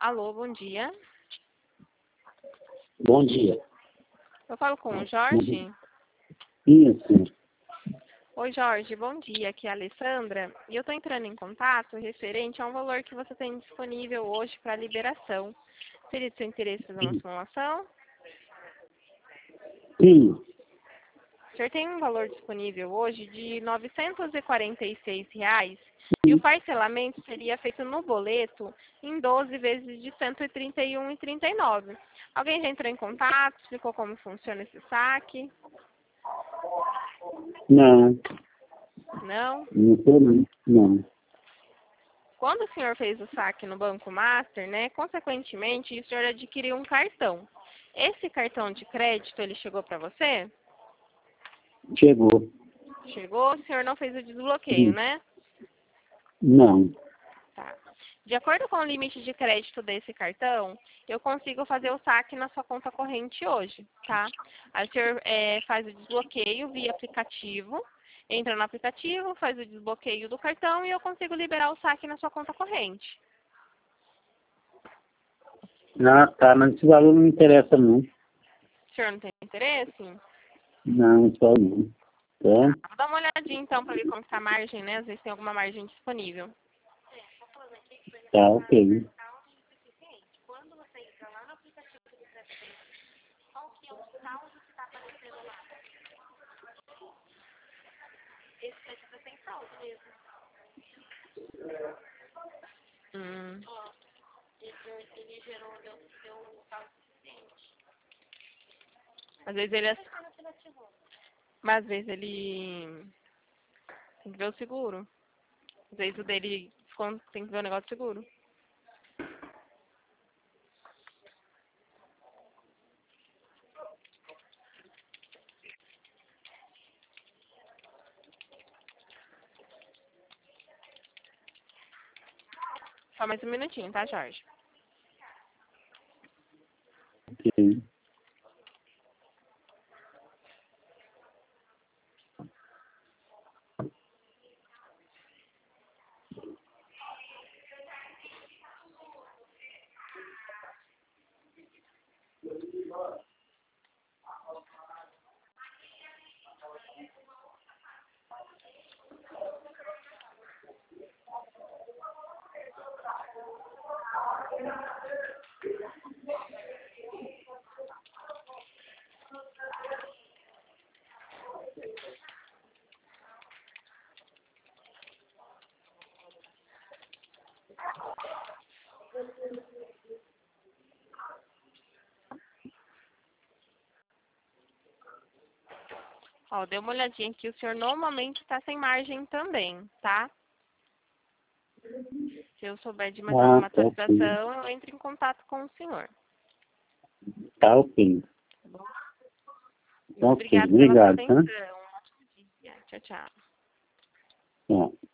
Alô, bom dia. Bom dia. Eu falo com o Jorge? Isso. Oi, Jorge, bom dia. Aqui é a Alessandra. E eu estou entrando em contato referente a um valor que você tem disponível hoje para liberação. Seria de seu interesse fazer uma simulação? Sim. O senhor tem um valor disponível hoje de R$ 946 e o parcelamento seria feito no boleto em 12 vezes de R$ 131,39. Alguém já entrou em contato, explicou como funciona esse saque? Não. Não? Não tô, não. Não. Quando o senhor fez o saque no Banco Master, né, consequentemente, o senhor adquiriu um cartão. Esse cartão de crédito, ele chegou para você? Chegou. Chegou, o senhor não fez o desbloqueio, né? Não. Tá. De acordo com o limite de crédito desse cartão, eu consigo fazer o saque na sua conta corrente hoje, tá? Aí o senhor faz o desbloqueio via aplicativo, entra no aplicativo, faz o desbloqueio do cartão e eu consigo liberar o saque na sua conta corrente. Ah, tá. Mas esse valor não me interessa, não. O senhor não tem interesse? Não, só não. Tá? Vou dar uma olhadinha então para ver como está a margem, né? Às vezes tem alguma margem disponível. Tá, ok. Hum. Às vezes ele mas às vezes ele tem que ver o seguro. Às vezes o dele tem que ver o negócio do seguro. Só mais um minutinho, tá, Jorge? Ok. Ó, dê uma olhadinha aqui. O senhor normalmente está sem margem também, tá? Se eu souber de mais Ah, alguma tá, ok. atualização, eu entro em contato com o senhor. Tá, ok. Tá bom? Tá, Muito ok. obrigada pela sua Obrigado, tá? atenção. Tchau, tchau. Tá.